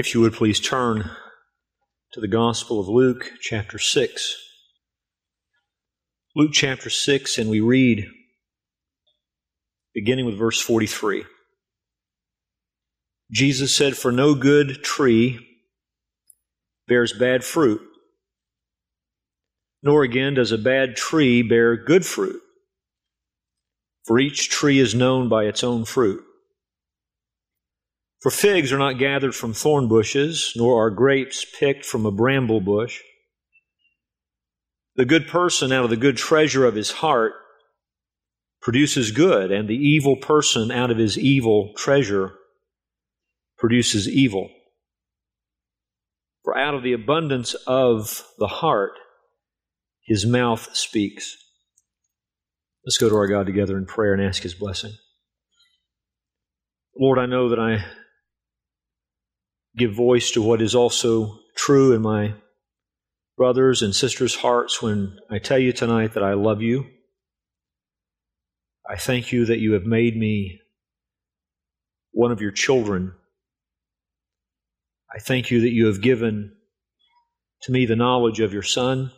If you would please turn to the Gospel of Luke, chapter 6. Luke chapter 6, and we read, beginning with verse 43. Jesus said, "For no good tree bears bad fruit, nor again does a bad tree bear good fruit. For each tree is known by its own fruit. For figs are not gathered from thorn bushes, nor are grapes picked from a bramble bush. The good person out of the good treasure of his heart produces good, and the evil person out of his evil treasure produces evil. For out of the abundance of the heart, his mouth speaks." Let's go to our God together in prayer and ask His blessing. Lord, I know that I give voice to what is also true in my brothers' and sisters' hearts when I tell you tonight that I love you. I thank you that you have made me one of your children. I thank you that you have given to me the knowledge of your Son.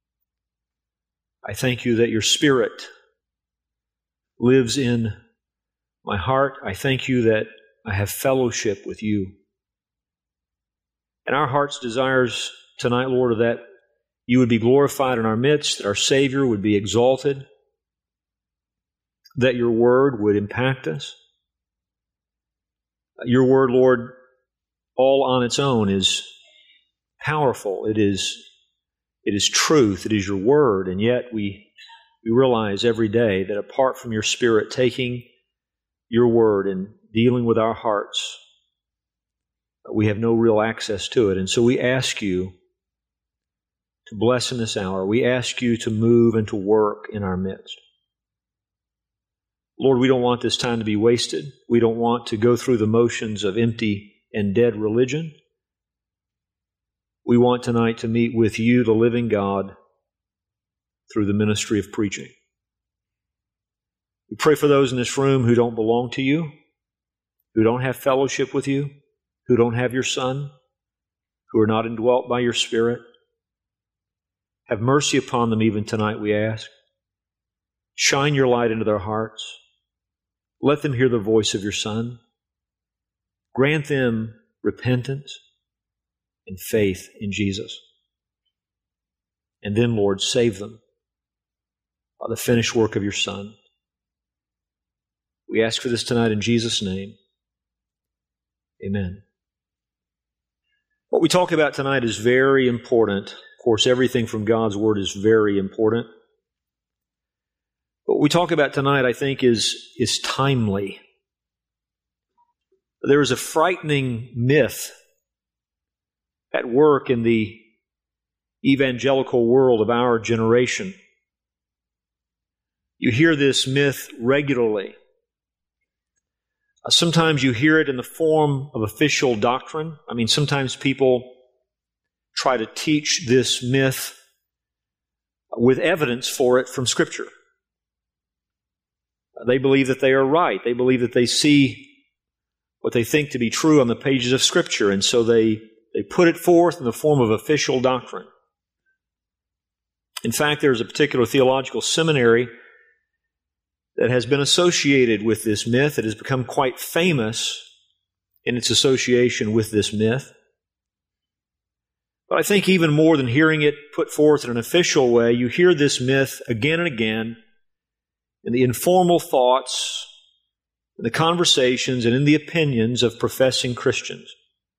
I thank you that your Spirit lives in my heart. I thank you that I have fellowship with you. And our heart's desires tonight, Lord, are that you would be glorified in our midst, that our Savior would be exalted, that your word would impact us. Your word, Lord, all on its own is powerful. It is truth. It is your word. And yet we realize every day that apart from your Spirit taking your word and dealing with our hearts, we have no real access to it. And so we ask you to bless in this hour. We ask you to move and to work in our midst. Lord, we don't want this time to be wasted. We don't want to go through the motions of empty and dead religion. We want tonight to meet with you, the living God, through the ministry of preaching. We pray for those in this room who don't belong to you, who don't have fellowship with you, who don't have your Son, who are not indwelt by your Spirit. Have mercy upon them even tonight, we ask. Shine your light into their hearts. Let them hear the voice of your Son. Grant them repentance and faith in Jesus. And then, Lord, save them by the finished work of your Son. We ask for this tonight in Jesus' name. Amen. What we talk about tonight is very important. Of course, everything from God's Word is very important. What we talk about tonight, I think, is timely. There is a frightening myth at work in the evangelical world of our generation. You hear this myth regularly. Sometimes you hear it in the form of official doctrine. I mean, sometimes people try to teach this myth with evidence for it from Scripture. They believe that they are right. They believe that they see what they think to be true on the pages of Scripture, and so they put it forth in the form of official doctrine. In fact, there's a particular theological seminary that has been associated with this myth. It has become quite famous in its association with this myth. But I think even more than hearing it put forth in an official way, you hear this myth again and again in the informal thoughts, in the conversations, and in the opinions of professing Christians.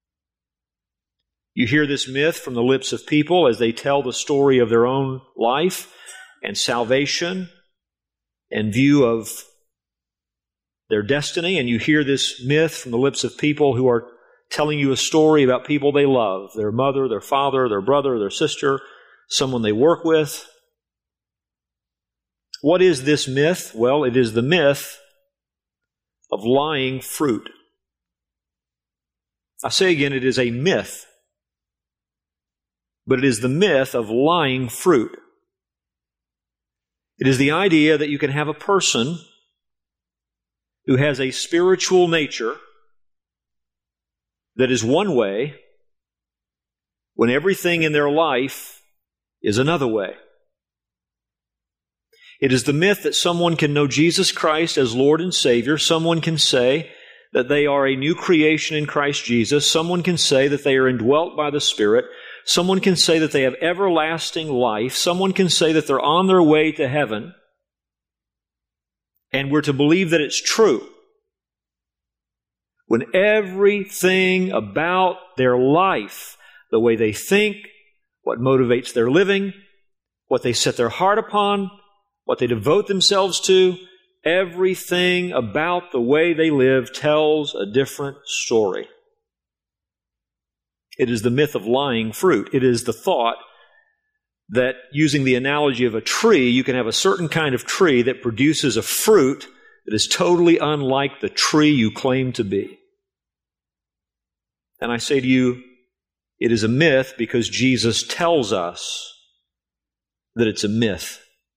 You hear this myth from the lips of people as they tell the story of their own life and salvation and view of their destiny, and you hear this myth from the lips of people who are telling you a story about people they love, their mother, their father, their brother, their sister, someone they work with. What is this myth? Well, it is the myth of lying fruit. I say again, it is a myth, but it is the myth of lying fruit. It is the idea that you can have a person who has a spiritual nature that is one way when everything in their life is another way. It is the myth that someone can know Jesus Christ as Lord and Savior. Someone can say that they are a new creation in Christ Jesus. Someone can say that they are indwelt by the Spirit. Someone can say that they have everlasting life. Someone can say that they're on their way to heaven. And we're to believe that it's true, when everything about their life, the way they think, what motivates their living, what they set their heart upon, what they devote themselves to, everything about the way they live tells a different story. It is the myth of lying fruit. It is the thought that, using the analogy of a tree, you can have a certain kind of tree that produces a fruit that is totally unlike the tree you claim to be. And I say to you, it is a myth because Jesus tells us that it's a myth.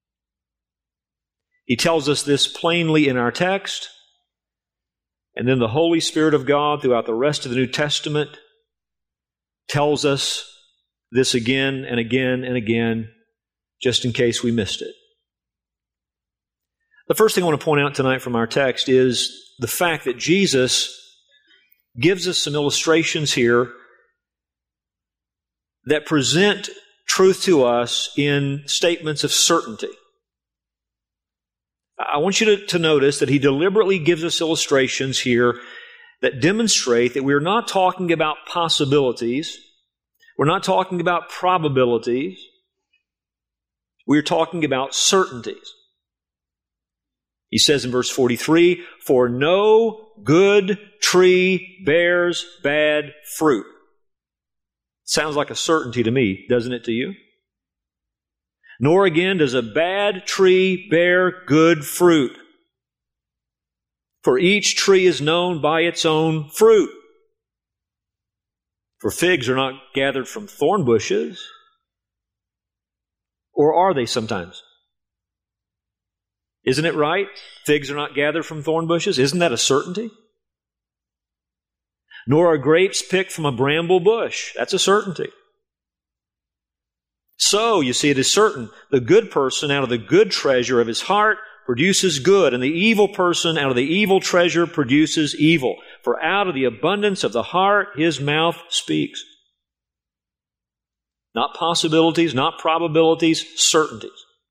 He tells us this plainly in our text, and then the Holy Spirit of God throughout the rest of the New Testament tells us this again and again and again, just in case we missed it. The first thing I want to point out tonight from our text is the fact that Jesus gives us some illustrations here that present truth to us in statements of certainty. I want you to notice that he deliberately gives us illustrations here that demonstrate that we're not talking about possibilities. We're not talking about probabilities. We're talking about certainties. He says in verse 43, "For no good tree bears bad fruit." Sounds like a certainty to me, doesn't it to you? "Nor again does a bad tree bear good fruit. For each tree is known by its own fruit. For figs are not gathered from thorn bushes." Or are they sometimes? Isn't it right? Figs are not gathered from thorn bushes. Isn't that a certainty? "Nor are grapes picked from a bramble bush." That's a certainty. So, you see, it is certain. The good person out of the good treasure of his heart produces good, and the evil person out of the evil treasure produces evil. For out of the abundance of the heart his mouth speaks. Not possibilities, not probabilities, certainties.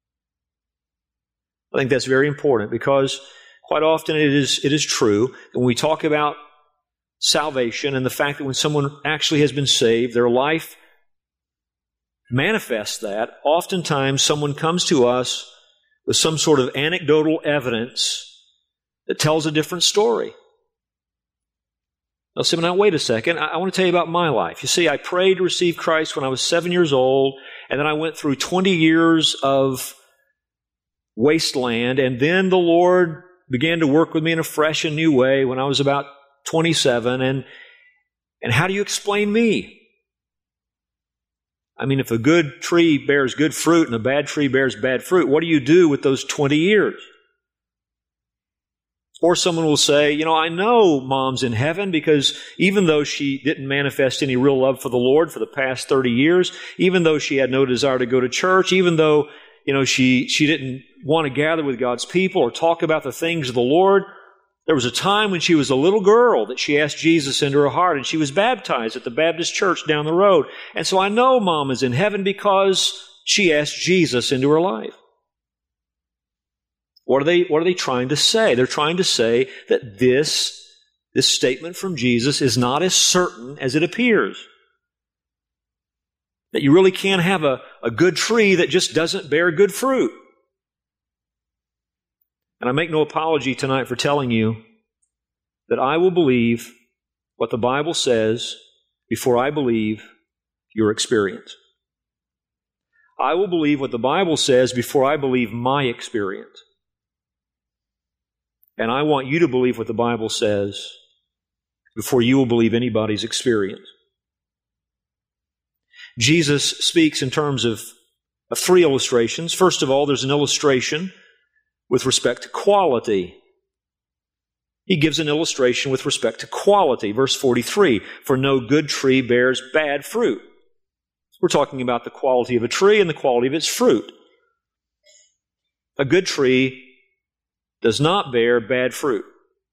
I think that's very important because quite often it is true that when we talk about salvation and the fact that when someone actually has been saved, their life manifests that. Oftentimes someone comes to us with some sort of anecdotal evidence that tells a different story. They'll say, "Now wait a second, I want to tell you about my life. You see, I prayed to receive Christ when I was 7 years old, and then I went through 20 years of wasteland, and then the Lord began to work with me in a fresh and new way when I was about 27, and how do you explain me? I mean, if a good tree bears good fruit and a bad tree bears bad fruit, what do you do with those 20 years? Or someone will say, I know Mom's in heaven because even though she didn't manifest any real love for the Lord for the past 30 years, even though she had no desire to go to church, even though, she didn't want to gather with God's people or talk about the things of the Lord, there was a time when she was a little girl that she asked Jesus into her heart, and she was baptized at the Baptist church down the road. And so I know Mom is in heaven because she asked Jesus into her life. What are they trying to say? They're trying to say that this statement from Jesus is not as certain as it appears. That you really can't have a good tree that just doesn't bear good fruit. And I make no apology tonight for telling you that I will believe what the Bible says before I believe your experience. I will believe what the Bible says before I believe my experience. And I want you to believe what the Bible says before you will believe anybody's experience. Jesus speaks in terms of three illustrations. First of all, there's an illustration with respect to quality. He gives an illustration with respect to quality. Verse 43, for no good tree bears bad fruit. We're talking about the quality of a tree and the quality of its fruit. A good tree does not bear bad fruit.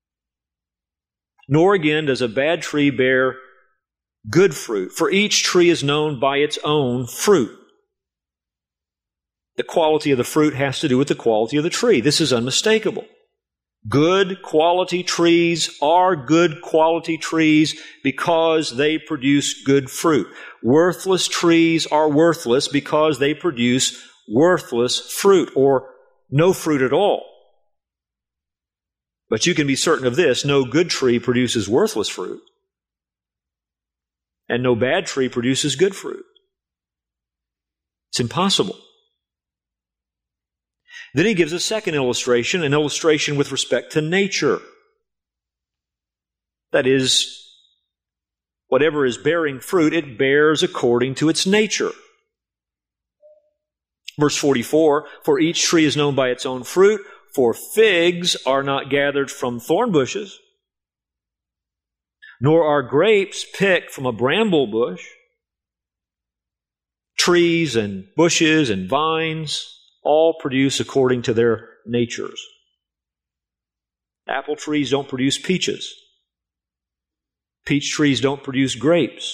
Nor again does a bad tree bear good fruit, for each tree is known by its own fruit. The quality of the fruit has to do with the quality of the tree. This is unmistakable. Good quality trees are good quality trees because they produce good fruit. Worthless trees are worthless because they produce worthless fruit or no fruit at all. But you can be certain of this, no good tree produces worthless fruit, and no bad tree produces good fruit. It's impossible. Then he gives a second illustration, an illustration with respect to nature. That is, whatever is bearing fruit, it bears according to its nature. Verse 44, for each tree is known by its own fruit, for figs are not gathered from thorn bushes, nor are grapes picked from a bramble bush. Trees and bushes and vines all produce according to their natures. Apple trees don't produce peaches. Peach trees don't produce grapes.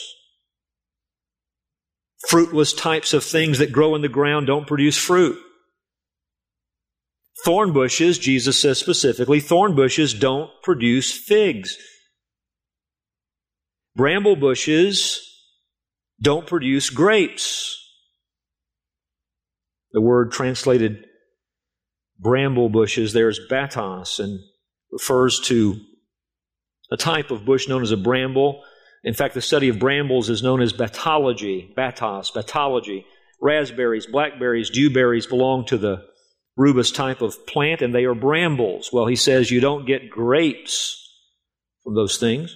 Fruitless types of things that grow in the ground don't produce fruit. Thorn bushes, Jesus says specifically, thorn bushes don't produce figs. Bramble bushes don't produce grapes. The word translated bramble bushes there is batos and refers to a type of bush known as a bramble. In fact, the study of brambles is known as batology. Raspberries, blackberries, dewberries belong to the rubus type of plant, and they are brambles. Well, he says you don't get grapes from those things.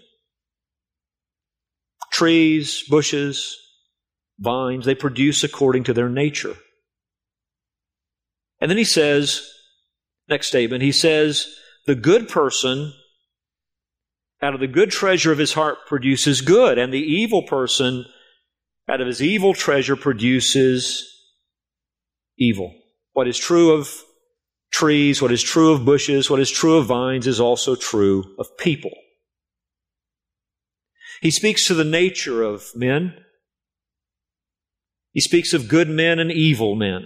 Trees, bushes, vines, they produce according to their nature. And then he says, next statement, he says, the good person out of the good treasure of his heart produces good, and the evil person out of his evil treasure produces evil. What is true of trees, what is true of bushes, what is true of vines is also true of people. He speaks to the nature of men. He speaks of good men and evil men.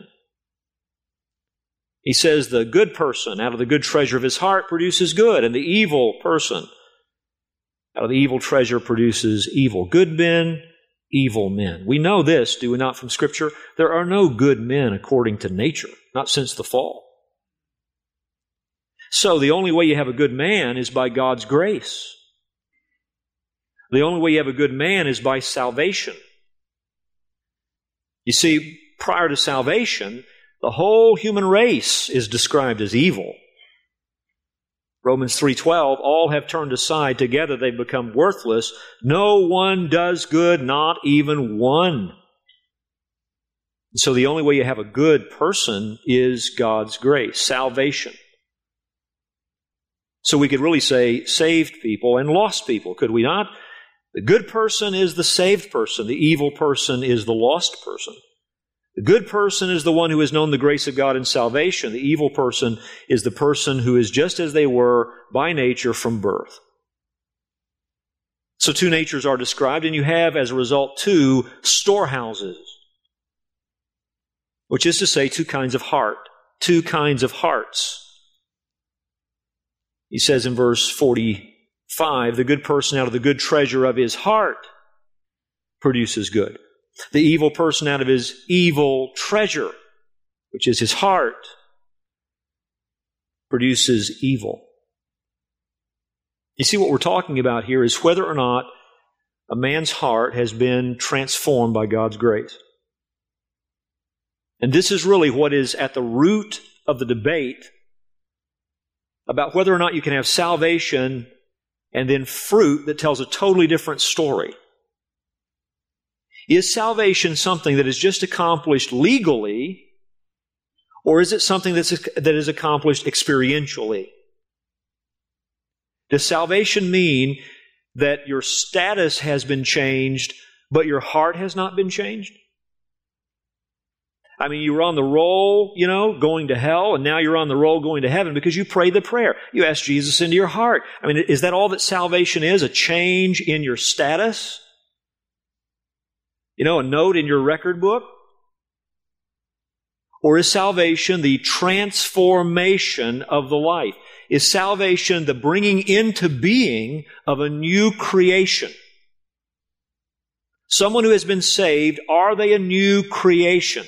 He says the good person out of the good treasure of his heart produces good, and the evil person out of the evil treasure produces evil. Good men, evil men. We know this, do we not, from Scripture? There are no good men according to nature, not since the fall. So the only way you have a good man is by God's grace. The only way you have a good man is by salvation. You see, prior to salvation, the whole human race is described as evil. Romans 3:12, all have turned aside, together they've become worthless. No one does good, not even one. So the only way you have a good person is God's grace, salvation. So we could really say saved people and lost people, could we not? The good person is the saved person. The evil person is the lost person. The good person is the one who has known the grace of God in salvation. The evil person is the person who is just as they were by nature from birth. So two natures are described, and you have, as a result, two storehouses, which is to say two kinds of heart, two kinds of hearts. He says in verse 45, the good person out of the good treasure of his heart produces good. The evil person out of his evil treasure, which is his heart, produces evil. You see, what we're talking about here is whether or not a man's heart has been transformed by God's grace. And this is really what is at the root of the debate about whether or not you can have salvation and then fruit that tells a totally different story. Is salvation something that is just accomplished legally, or is it something that is accomplished experientially? Does salvation mean that your status has been changed, but your heart has not been changed? I mean, you were on the roll, going to hell, and now you're on the roll going to heaven because you prayed the prayer. You asked Jesus into your heart. I mean, is that all that salvation is? A change in your status? A note in your record book? Or is salvation the transformation of the life? Is salvation the bringing into being of a new creation? Someone who has been saved, are they a new creation?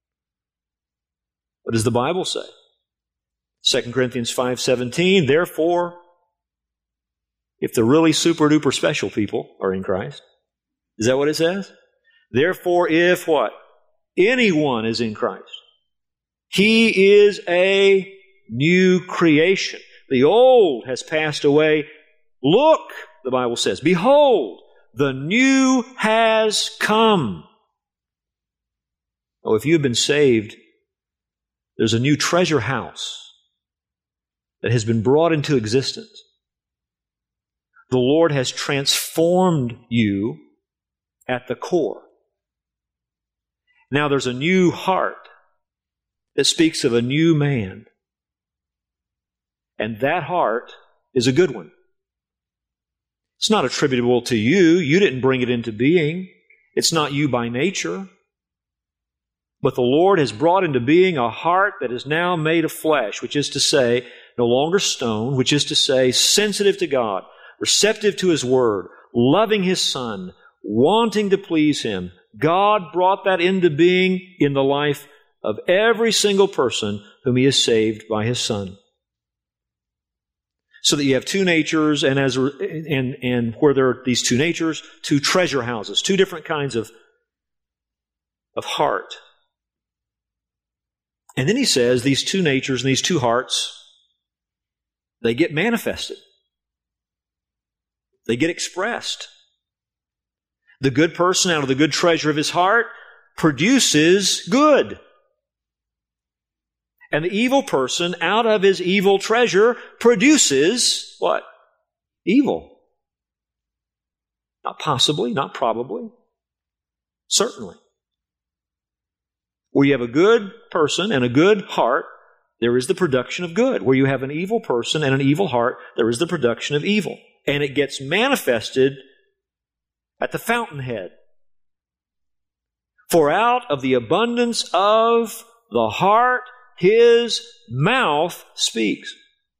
What does the Bible say? 2 Corinthians 5:17, therefore, if the really super-duper special people are in Christ, is that what it says? Therefore, if what? Anyone is in Christ, he is a new creation. The old has passed away. Look, the Bible says, behold, the new has come. Oh, if you've been saved, there's a new treasure house that has been brought into existence. The Lord has transformed you at the core. Now there's a new heart that speaks of a new man. And that heart is a good one. It's not attributable to you. You didn't bring it into being. It's not you by nature. But the Lord has brought into being a heart that is now made of flesh, which is to say, no longer stone, which is to say, sensitive to God, receptive to His Word, loving His Son, wanting to please Him. God brought that into being in the life of every single person whom He has saved by His Son. So that you have two natures, and where there are these two natures, two treasure houses, two different kinds of heart. And then he says these two natures and these two hearts, they get manifested. They get expressed. The good person out of the good treasure of his heart produces good. And the evil person out of his evil treasure produces what? Evil. Not possibly, not probably. Certainly. Where you have a good person and a good heart, there is the production of good. Where you have an evil person and an evil heart, there is the production of evil. And it gets manifested at the fountainhead. For out of the abundance of the heart, his mouth speaks.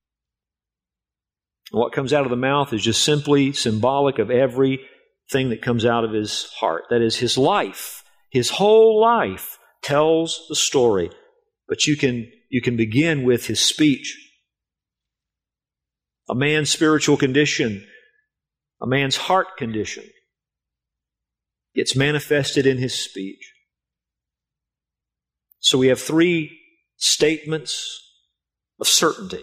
What comes out of the mouth is just simply symbolic of everything that comes out of his heart. That is, his life. His whole life tells the story. But you can begin with his speech. A man's spiritual condition, a man's heart condition, gets manifested in his speech. So we have three statements of certainty.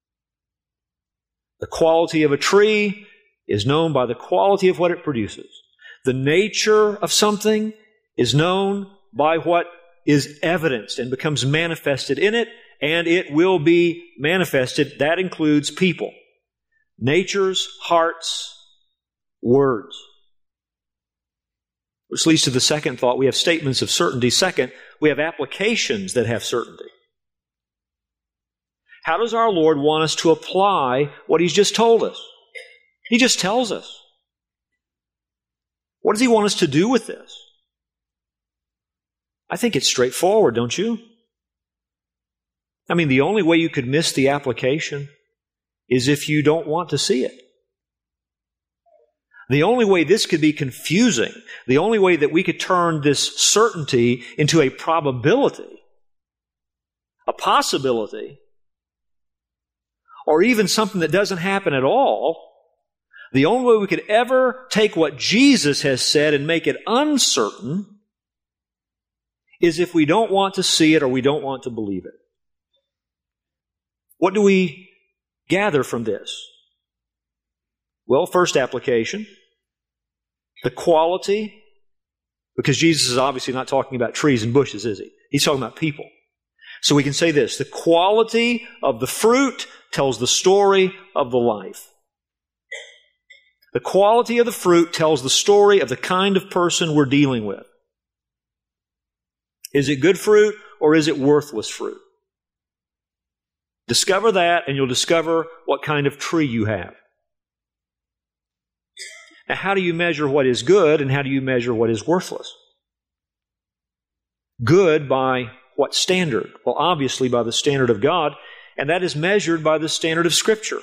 The quality of a tree is known by the quality of what it produces. The nature of something is known by what is evidenced and becomes manifested in it, and it will be manifested. That includes people. Natures, hearts, words. Which leads to the second thought. We have statements of certainty. Second, we have applications that have certainty. How does our Lord want us to apply what He's just told us? He just tells us. What does He want us to do with this? I think it's straightforward, don't you? I mean, the only way you could miss the application is if you don't want to see it. The only way this could be confusing, the only way that we could turn this certainty into a probability, a possibility, or even something that doesn't happen at all, the only way we could ever take what Jesus has said and make it uncertain is if we don't want to see it or we don't want to believe it. What do we gather from this? Well, first application, the quality, because Jesus is obviously not talking about trees and bushes, is He? He's talking about people. So we can say this, the quality of the fruit tells the story of the life. The quality of the fruit tells the story of the kind of person we're dealing with. Is it good fruit or is it worthless fruit? Discover that and you'll discover what kind of tree you have. Now, how do you measure what is good and how do you measure what is worthless? Good by what standard? Well, obviously by the standard of God, and that is measured by the standard of Scripture.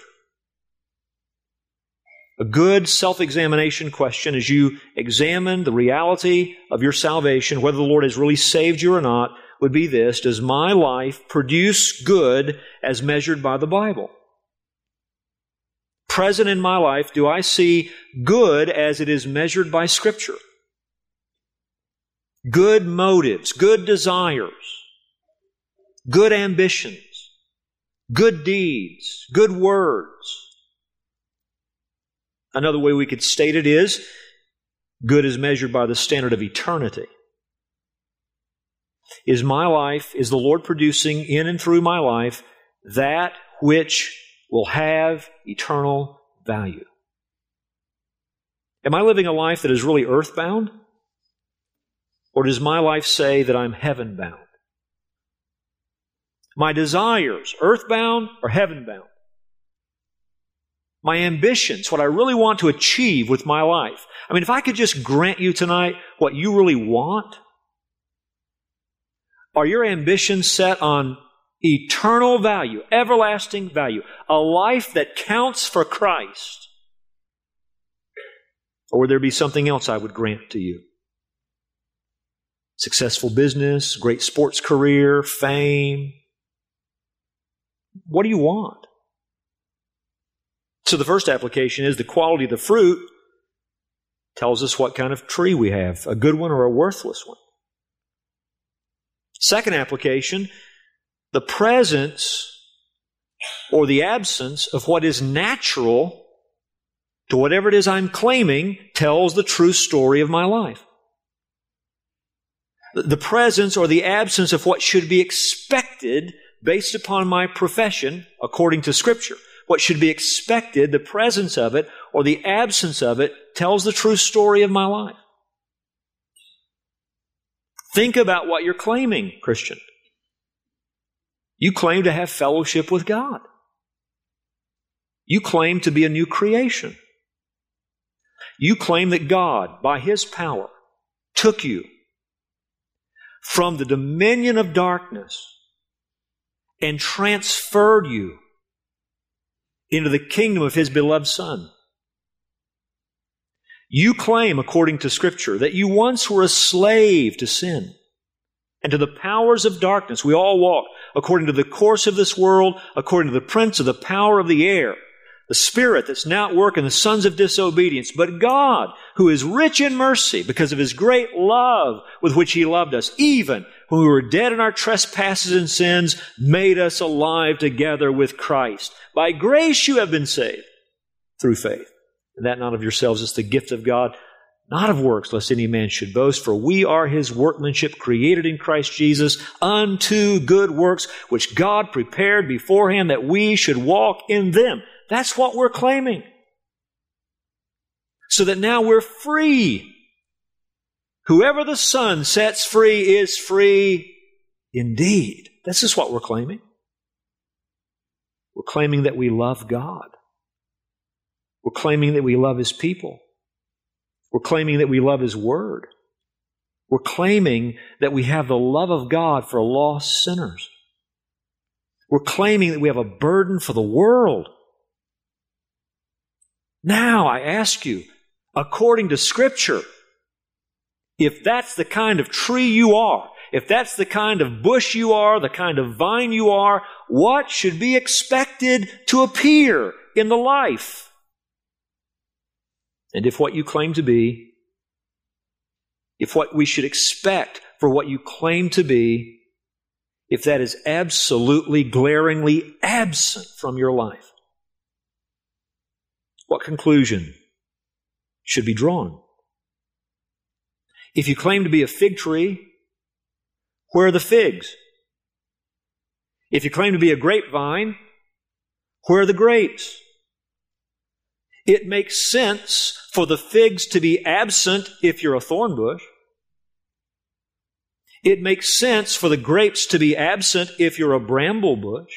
A good self-examination question as you examine the reality of your salvation, whether the Lord has really saved you or not, would be this: does my life produce good as measured by the Bible? Present in my life, do I see good as it is measured by Scripture? Good motives, good desires, good ambitions, good deeds, good words. Another way we could state it is, good is measured by the standard of eternity. Is my life, is the Lord producing in and through my life that which will have eternal value? Am I living a life that is really earthbound? Or does my life say that I'm heaven-bound? My desires, earthbound or heaven-bound? My ambitions, what I really want to achieve with my life. I mean, if I could just grant you tonight what you really want, are your ambitions set on eternal value, everlasting value, a life that counts for Christ? Or would there be something else I would grant to you? Successful business, great sports career, fame. What do you want? So the first application is the quality of the fruit tells us what kind of tree we have, a good one or a worthless one. Second application, the presence or the absence of what is natural to whatever it is I'm claiming tells the true story of my life. The presence or the absence of what should be expected based upon my profession, according to Scripture. What should be expected, the presence of it or the absence of it, tells the true story of my life. Think about what you're claiming, Christian. You claim to have fellowship with God. You claim to be a new creation. You claim that God, by His power, took you from the dominion of darkness and transferred you into the kingdom of His beloved Son. You claim, according to Scripture, that you once were a slave to sin and to the powers of darkness. We all walk according to the course of this world, according to the prince of the power of the air, the spirit that's now at work in the sons of disobedience. But God, who is rich in mercy because of His great love with which He loved us, even when we were dead in our trespasses and sins, made us alive together with Christ. By grace you have been saved through faith. And that not of yourselves, it's the gift of God, not of works, lest any man should boast. For we are His workmanship, created in Christ Jesus, unto good works, which God prepared beforehand that we should walk in them. That's what we're claiming. So that now we're free. Whoever the Son sets free is free indeed. This is what we're claiming. We're claiming that we love God. We're claiming that we love His people. We're claiming that we love His Word. We're claiming that we have the love of God for lost sinners. We're claiming that we have a burden for the world. Now, I ask you, according to Scripture, if that's the kind of tree you are, if that's the kind of bush you are, the kind of vine you are, what should be expected to appear in the life? And if what you claim to be, if what we should expect for what you claim to be, if that is absolutely, glaringly absent from your life, what conclusion should be drawn? If you claim to be a fig tree, where are the figs? If you claim to be a grapevine, where are the grapes? It makes sense for the figs to be absent if you're a thorn bush. It makes sense for the grapes to be absent if you're a bramble bush.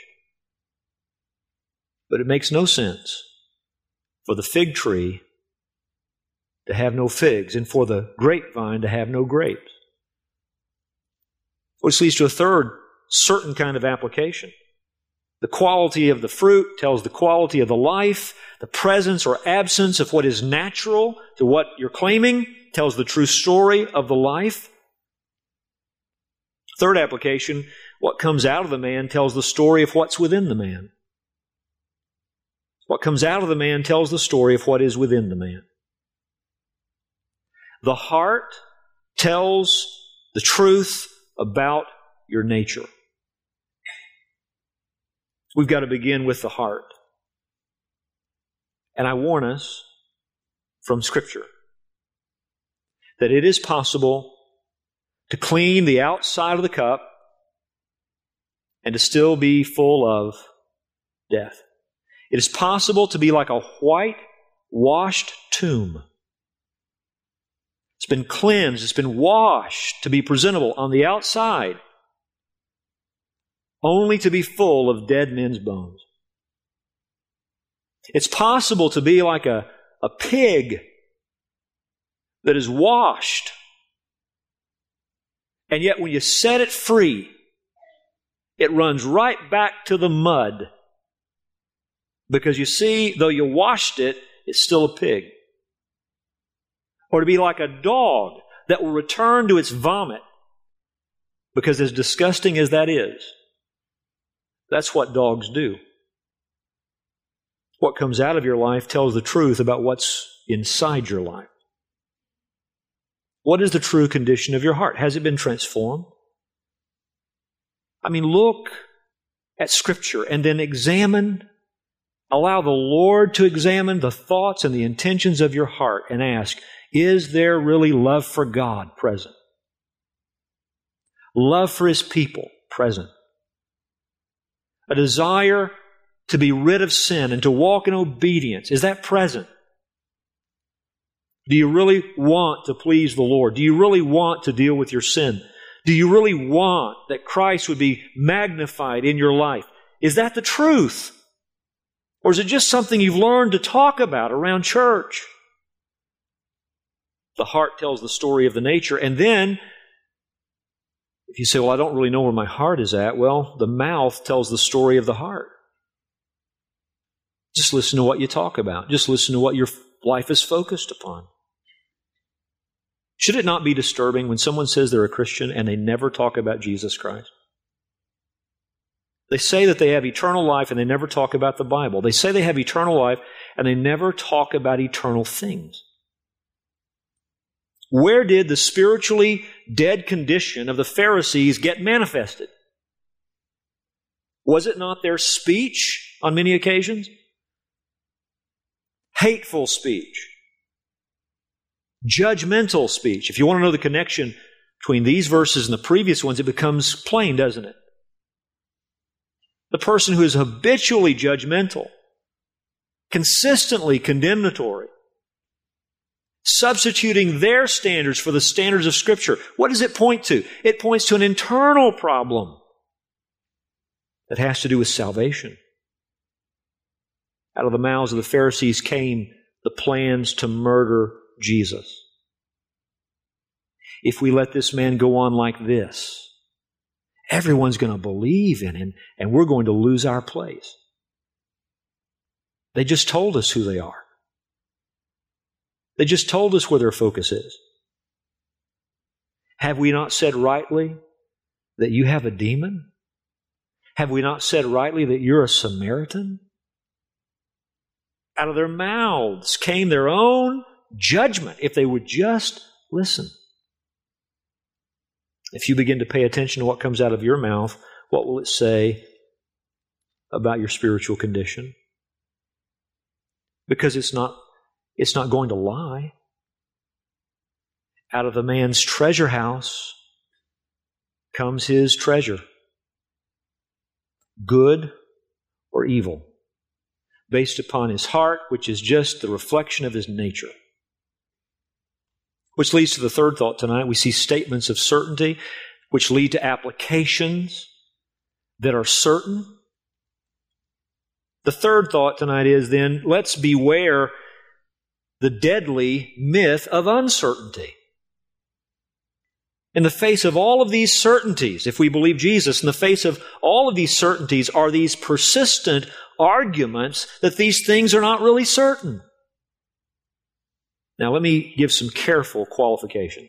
But it makes no sense for the fig tree to have no figs and for the grapevine to have no grapes. Which leads to a third certain kind of application. The quality of the fruit tells the quality of the life. The presence or absence of what is natural to what you're claiming tells the true story of the life. Third application, what comes out of the man tells the story of what's within the man. What comes out of the man tells the story of what is within the man. The heart tells the truth about your nature. We've got to begin with the heart. And I warn us from Scripture that it is possible to clean the outside of the cup and to still be full of death. It is possible to be like a white-washed tomb. It's been cleansed, it's been washed to be presentable on the outside, only to be full of dead men's bones. It's possible to be like a pig that is washed, and yet when you set it free, it runs right back to the mud. Because you see, though you washed it, it's still a pig. Or to be like a dog that will return to its vomit, because as disgusting as that is, that's what dogs do. What comes out of your life tells the truth about what's inside your life. What is the true condition of your heart? Has it been transformed? I mean, look at Scripture and then allow the Lord to examine the thoughts and the intentions of your heart and ask, is there really love for God present? Love for His people present? A desire to be rid of sin and to walk in obedience, is that present? Do you really want to please the Lord? Do you really want to deal with your sin? Do you really want that Christ would be magnified in your life? Is that the truth? Or is it just something you've learned to talk about around church? The heart tells the story of the nature. And then, if you say, well, I don't really know where my heart is at, well, the mouth tells the story of the heart. Just listen to what you talk about. Just listen to what your life is focused upon. Should it not be disturbing when someone says they're a Christian and they never talk about Jesus Christ? They say that they have eternal life and they never talk about the Bible. They say they have eternal life and they never talk about eternal things. Where did the spiritually dead condition of the Pharisees get manifested? Was it not their speech on many occasions? Hateful speech. Judgmental speech. If you want to know the connection between these verses and the previous ones, it becomes plain, doesn't it? The person who is habitually judgmental, consistently condemnatory, substituting their standards for the standards of Scripture, what does it point to? It points to an internal problem that has to do with salvation. Out of the mouths of the Pharisees came the plans to murder Jesus. If we let this man go on like this, everyone's going to believe in him and we're going to lose our place. They just told us who they are. They just told us where their focus is. Have we not said rightly that you have a demon? Have we not said rightly that you're a Samaritan? Out of their mouths came their own judgment if they would just listen. If you begin to pay attention to what comes out of your mouth, what will it say about your spiritual condition? Because it's not going to lie. Out of the man's treasure house comes his treasure. Good or evil. based upon his heart, which is just the reflection of his nature. Which leads to the third thought tonight. We see statements of certainty, which lead to applications that are certain. The third thought tonight is then, let's beware the deadly myth of uncertainty. In the face of all of these certainties, if we believe Jesus, in the face of all of these certainties are these persistent arguments that these things are not really certain. Now, let me give some careful qualifications.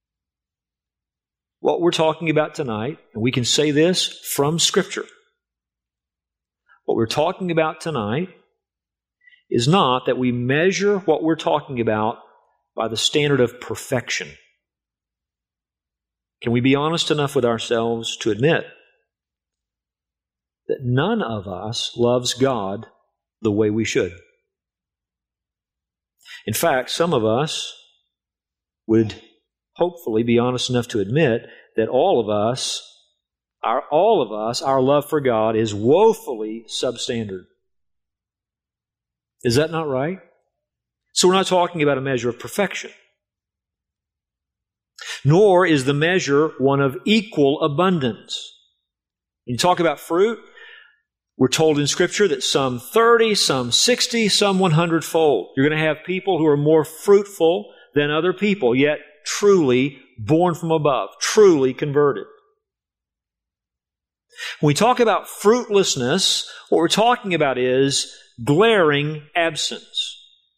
What we're talking about tonight, and we can say this from Scripture, what we're talking about tonight is not that we measure what we're talking about by the standard of perfection. Can we be honest enough with ourselves to admit that none of us loves God the way we should? In fact, some of us would hopefully be honest enough to admit that all of us, our love for God is woefully substandard. Is that not right? So we're not talking about a measure of perfection. Nor is the measure one of equal abundance. When you talk about fruit, we're told in Scripture that some 30, some 60, some 100-fold. You're going to have people who are more fruitful than other people, yet truly born from above, truly converted. When we talk about fruitlessness, what we're talking about is glaring absence.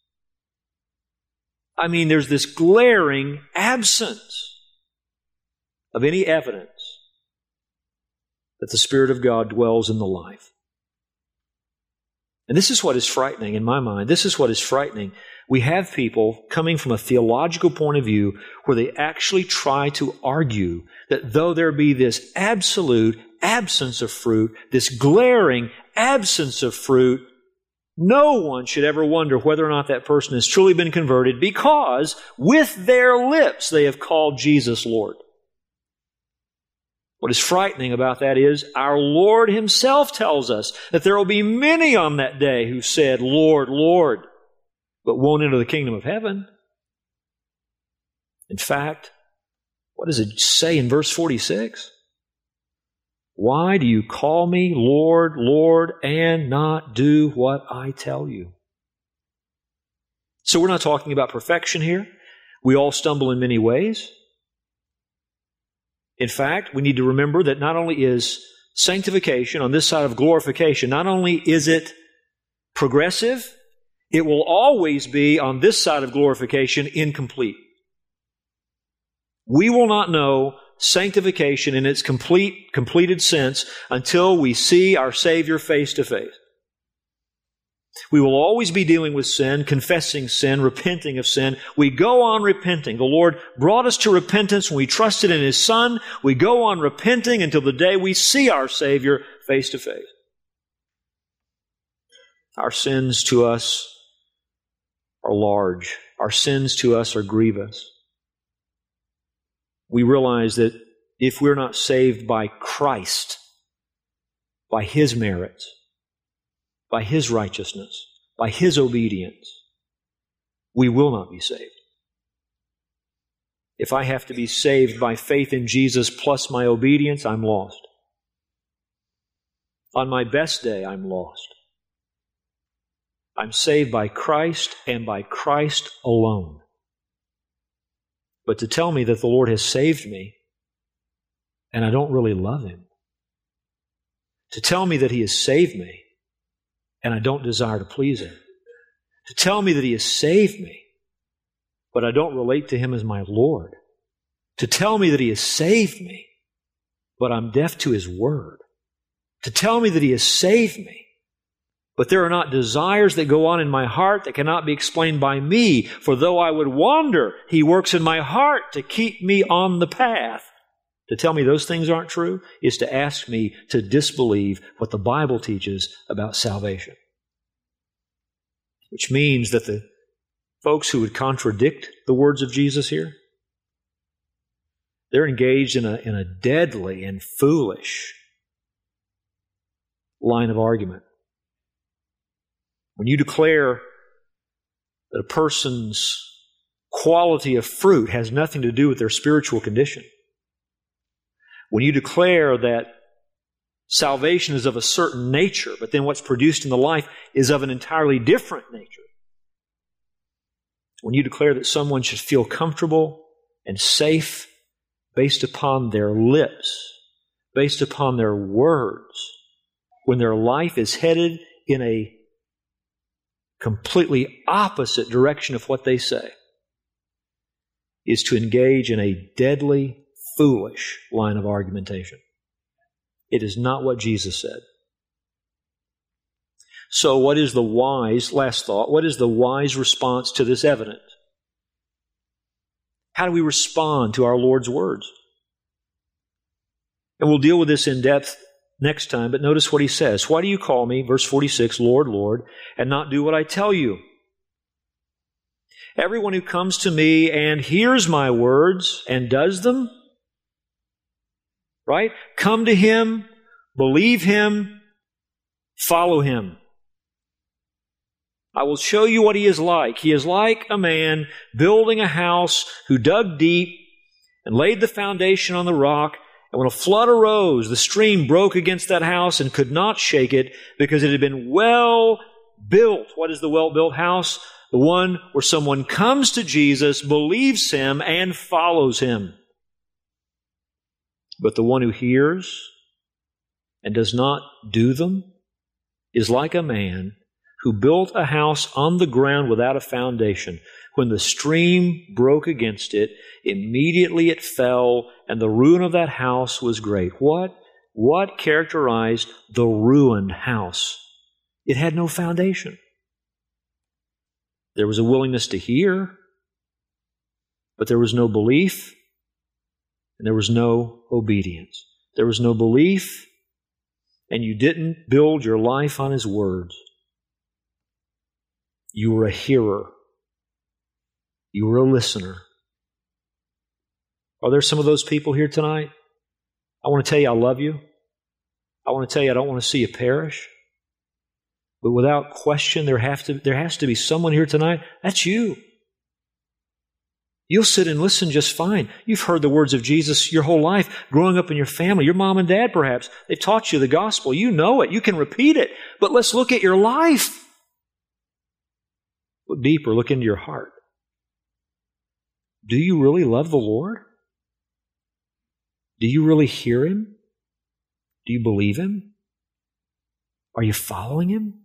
I mean, there's this glaring absence of any evidence that the Spirit of God dwells in the life. And this is what is frightening in my mind. This is what is frightening. We have people coming from a theological point of view where they actually try to argue that though there be this absolute absence of fruit, this glaring absence of fruit, no one should ever wonder whether or not that person has truly been converted because with their lips they have called Jesus Lord. What is frightening about that is our Lord Himself tells us that there will be many on that day who said, Lord, Lord, but won't enter the kingdom of heaven. In fact, what does it say in verse 46? Why do you call me Lord, Lord, and not do what I tell you? So we're not talking about perfection here. We all stumble in many ways. In fact, we need to remember that not only is sanctification on this side of glorification, not only is it progressive, it will always be on this side of glorification incomplete. We will not know sanctification in its completed sense until we see our Savior face to face. We will always be dealing with sin, confessing sin, repenting of sin. We go on repenting. The Lord brought us to repentance when we trusted in His Son. We go on repenting until the day we see our Savior face to face. Our sins to us are large. Our sins to us are grievous. We realize that if we're not saved by Christ, by His merits, by His righteousness, by His obedience, we will not be saved. If I have to be saved by faith in Jesus plus my obedience, I'm lost. On my best day, I'm lost. I'm saved by Christ and by Christ alone. But to tell me that the Lord has saved me and I don't really love Him, to tell me that He has saved me and I don't desire to please Him, to tell me that He has saved me but I don't relate to Him as my Lord, to tell me that He has saved me but I'm deaf to His Word, to tell me that He has saved me but there are not desires that go on in my heart that cannot be explained by me. For though I would wander, He works in my heart to keep me on the path. To tell me those things aren't true is to ask me to disbelieve what the Bible teaches about salvation. Which means that the folks who would contradict the words of Jesus here, they're engaged in a deadly and foolish line of argument. When you declare that a person's quality of fruit has nothing to do with their spiritual condition, when you declare that salvation is of a certain nature, but then what's produced in the life is of an entirely different nature, when you declare that someone should feel comfortable and safe based upon their lips, based upon their words, when their life is headed in a completely opposite direction of what they say, is to engage in a deadly, foolish line of argumentation. It is not what Jesus said. So what is the wise, last thought, what is the wise response to this evidence? How do we respond to our Lord's words? And we'll deal with this in depth next time, but notice what he says. Why do you call me, verse 46, Lord, Lord, and not do what I tell you? Everyone who comes to me and hears my words and does them, right? Come to him, believe him, follow him. I will show you what he is like. He is like a man building a house who dug deep and laid the foundation on the rock. And when a flood arose, the stream broke against that house and could not shake it because it had been well built. What is the well-built house? The one where someone comes to Jesus, believes him, and follows him. But the one who hears and does not do them is like a man who built a house on the ground without a foundation. When the stream broke against it, immediately it fell, and the ruin of that house was great. What characterized the ruined house? It had no foundation. There was a willingness to hear, but there was no belief, and there was no obedience. There was no belief, and you didn't build your life on his words. You were a hearer. You were a listener. Are there some of those people here tonight? I want to tell you I love you. I want to tell you I don't want to see you perish. But without question, there has to be someone here tonight. That's you. You'll sit and listen just fine. You've heard the words of Jesus your whole life, growing up in your family. Your mom and dad, perhaps, they've taught you the gospel. You know it. You can repeat it. But let's look at your life. Look deeper. Look into your heart. Do you really love the Lord? Do you really hear him? Do you believe him? Are you following him?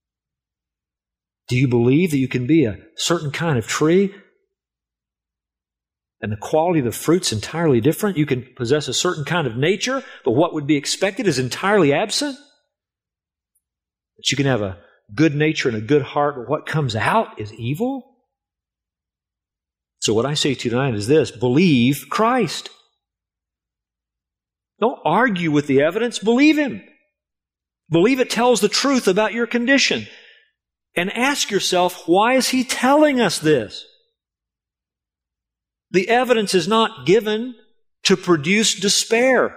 Do you believe that you can be a certain kind of tree and the quality of the fruit's entirely different? You can possess a certain kind of nature, but what would be expected is entirely absent? That you can have a good nature and a good heart, but what comes out is evil? So what I say to you tonight is this: believe Christ. Don't argue with the evidence, believe him. Believe it tells the truth about your condition. And ask yourself, why is he telling us this? The evidence is not given to produce despair.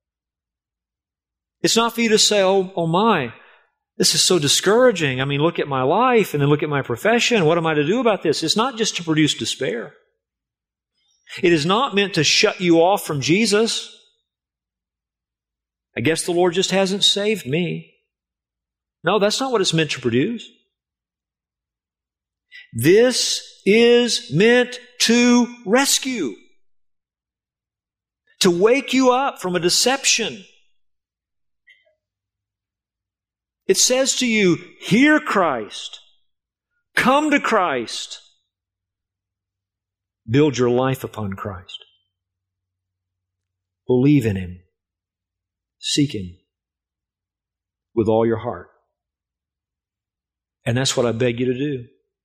It's not for you to say, oh my, this is so discouraging. I mean, look at my life and then look at my profession. What am I to do about this? It's not just to produce despair. It is not meant to shut you off from Jesus. I guess the Lord just hasn't saved me. No, that's not what it's meant to produce. This is meant to rescue, to wake you up from a deception. It says to you, hear Christ, come to Christ, build your life upon Christ, believe in him, seek him with all your heart. And that's what I beg you to do.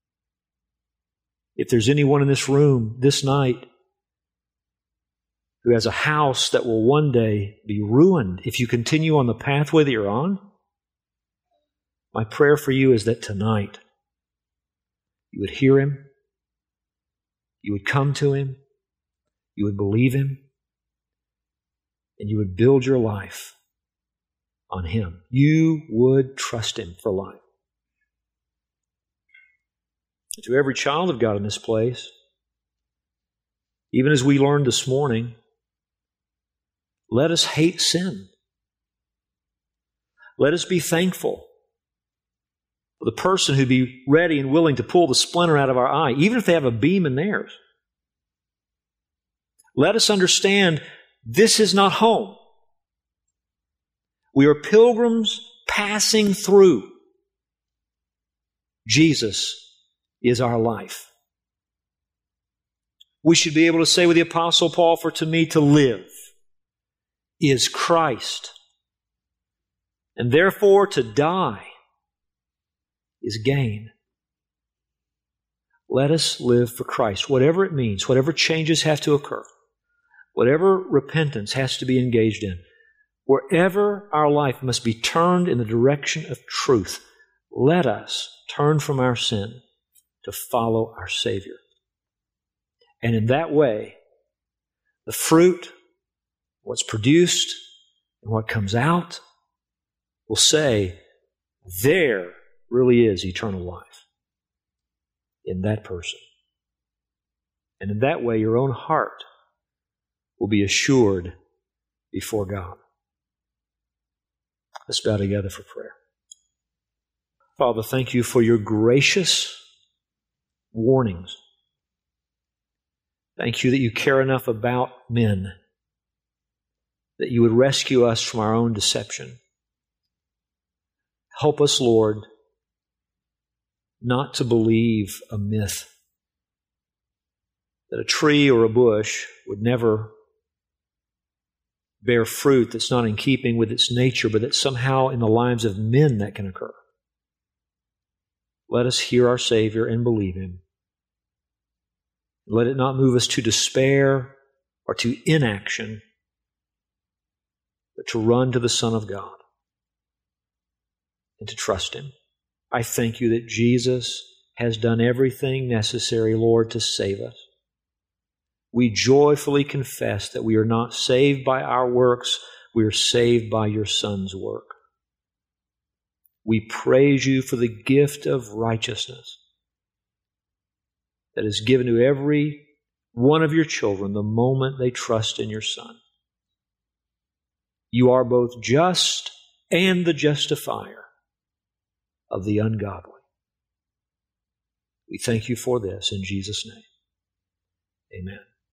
If there's anyone in this room this night who has a house that will one day be ruined if you continue on the pathway that you're on, my prayer for you is that tonight you would hear him, you would come to him, you would believe him, and you would build your life on him. You would trust him for life. To every child of God in this place, even as we learned this morning, let us hate sin. Let us be thankful for the person who be ready and willing to pull the splinter out of our eye, even if they have a beam in theirs. Let us understand this is not home. We are pilgrims passing through. Jesus is our life. We should be able to say with the Apostle Paul, "For to me to live is Christ, and therefore to die is gain." Let us live for Christ, whatever it means, whatever changes have to occur, whatever repentance has to be engaged in, wherever our life must be turned in the direction of truth, let us turn from our sin to follow our Savior. And in that way, the fruit, what's produced, and what comes out will say, there really is eternal life in that person. And in that way, your own heart will be assured before God. Let's bow together for prayer. Father, thank you for your gracious warnings. Thank you that you care enough about men that you would rescue us from our own deception. Help us, Lord, not to believe a myth that a tree or a bush would never bear fruit that's not in keeping with its nature, but that somehow in the lives of men that can occur. Let us hear our Savior and believe Him. Let it not move us to despair or to inaction, but to run to the Son of God and to trust Him. I thank you that Jesus has done everything necessary, Lord, to save us. We joyfully confess that we are not saved by our works, we are saved by your Son's work. We praise you for the gift of righteousness that is given to every one of your children the moment they trust in your Son. You are both just and the justifier of the ungodly. We thank you for this in Jesus' name. Amen.